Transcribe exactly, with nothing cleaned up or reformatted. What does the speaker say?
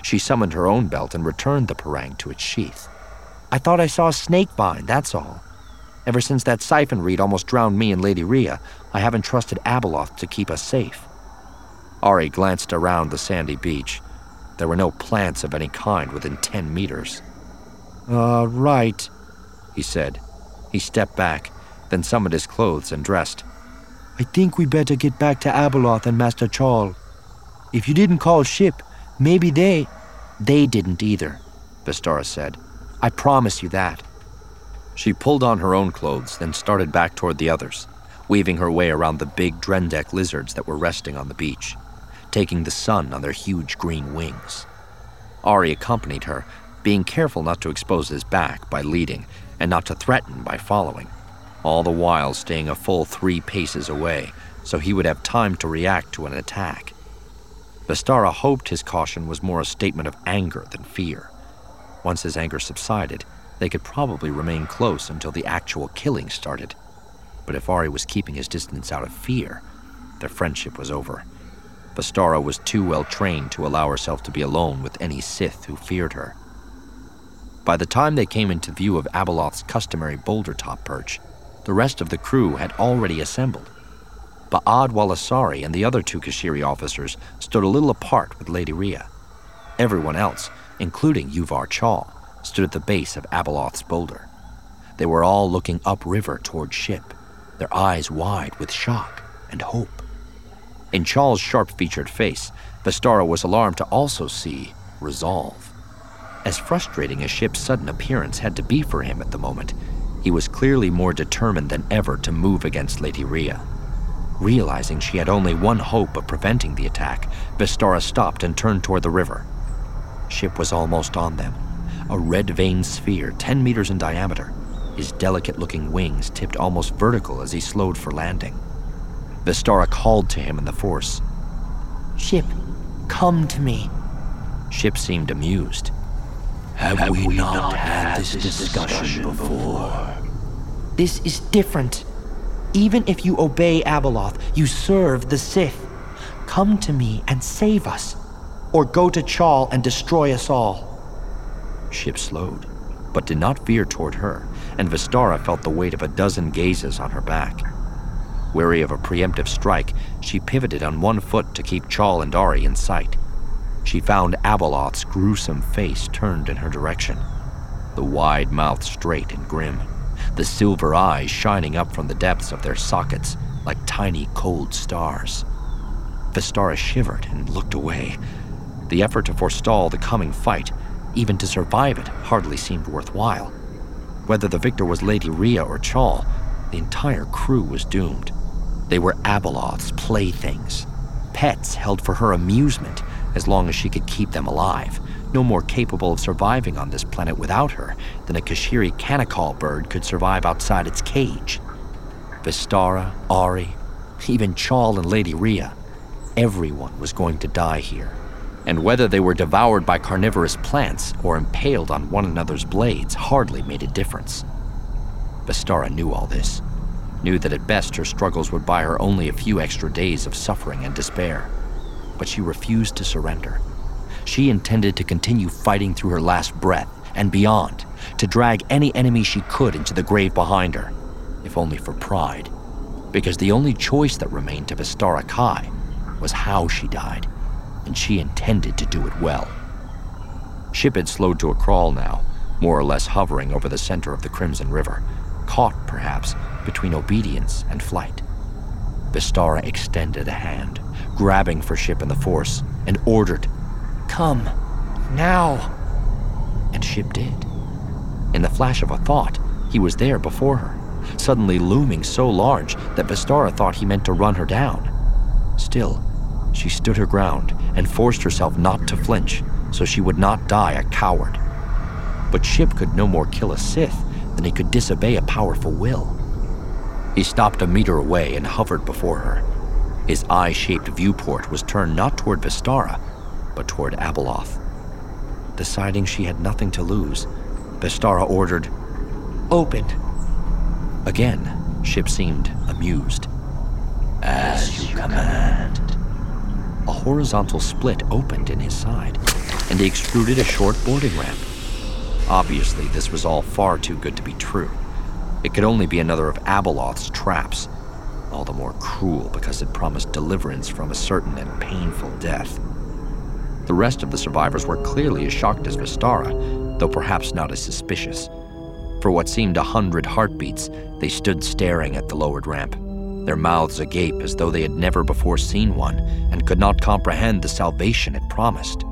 She summoned her own belt and returned the parang to its sheath. "I thought I saw a snake vine, that's all. Ever since that siphon reed almost drowned me and Lady Rhea, I haven't trusted Abeloth to keep us safe." Ari glanced around the sandy beach. There were no plants of any kind within ten meters. "Uh, right," he said. He stepped back, then summoned his clothes and dressed. "I think we better get back to Abeloth and Master Chal. If you didn't call ship, maybe they—" "They didn't either," Vestara said. "I promise you that." She pulled on her own clothes, then started back toward the others, weaving her way around the big Drendek lizards that were resting on the beach, taking the sun on their huge green wings. Ari accompanied her, being careful not to expose his back by leading and not to threaten by following, all the while staying a full three paces away so he would have time to react to an attack. Vestara hoped his caution was more a statement of anger than fear. Once his anger subsided, they could probably remain close until the actual killing started. But if Ari was keeping his distance out of fear, their friendship was over. Vestara was too well trained to allow herself to be alone with any Sith who feared her. By the time they came into view of Abeloth's customary boulder-top perch, the rest of the crew had already assembled. Ba'ad Walasari and the other two Kashiri officers stood a little apart with Lady Rhea. Everyone else, including Yuvar Chal, stood at the base of Abeloth's boulder. They were all looking upriver toward ship, their eyes wide with shock and hope. In Chal's sharp-featured face, Vestara was alarmed to also see resolve. As frustrating as ship's sudden appearance had to be for him at the moment, he was clearly more determined than ever to move against Lady Rhea. Realizing she had only one hope of preventing the attack, Vestara stopped and turned toward the river. Ship was almost on them, a red-veined sphere ten meters in diameter, his delicate-looking wings tipped almost vertical as he slowed for landing. Vestara called to him in the Force. "Ship, come to me." Ship seemed amused. Have, Have we, we not had this discussion before? This is different. Even if you obey Abeloth, you serve the Sith. Come to me and save us, or go to Chal and destroy us all. Ship slowed, but did not veer toward her, and Vestara felt the weight of a dozen gazes on her back. Wary of a preemptive strike, she pivoted on one foot to keep Chal and Ari in sight. She found Abeloth's gruesome face turned in her direction, the wide mouth straight and grim, the silver eyes shining up from the depths of their sockets like tiny cold stars. Vestara shivered and looked away. The effort to forestall the coming fight, even to survive it, hardly seemed worthwhile. Whether the victor was Lady Rhea or Chal, the entire crew was doomed. They were Abeloth's playthings, pets held for her amusement as long as she could keep them alive, no more capable of surviving on this planet without her than a Kashiri canacal bird could survive outside its cage. Vestara, Ari, even Chal and Lady Rhea, everyone was going to die here. And whether they were devoured by carnivorous plants or impaled on one another's blades hardly made a difference. Vestara knew all this, knew that at best her struggles would buy her only a few extra days of suffering and despair. But she refused to surrender. She intended to continue fighting through her last breath and beyond, to drag any enemy she could into the grave behind her, if only for pride, because the only choice that remained to Vestara Kai was how she died, and she intended to do it well. Ship had slowed to a crawl now, more or less hovering over the center of the Crimson River, caught, perhaps, between obedience and flight. Vestara extended a hand, grabbing for Ship in the Force, and ordered, "Come, now!" And Ship did. In the flash of a thought, he was there before her, suddenly looming so large that Vestara thought he meant to run her down. Still, she stood her ground and forced herself not to flinch so she would not die a coward. But Ship could no more kill a Sith than he could disobey a powerful will. He stopped a meter away and hovered before her. His eye-shaped viewport was turned not toward Vestara, but toward Abeloth. Deciding she had nothing to lose, Vestara ordered, "Open." Again, Ship seemed amused. "As you command." A horizontal split opened in his side, and he extruded a short boarding ramp. Obviously, this was all far too good to be true. It could only be another of Abeloth's traps, all the more cruel because it promised deliverance from a certain and painful death. The rest of the survivors were clearly as shocked as Vistara, though perhaps not as suspicious. For what seemed a hundred heartbeats, they stood staring at the lowered ramp, their mouths agape as though they had never before seen one and could not comprehend the salvation it promised.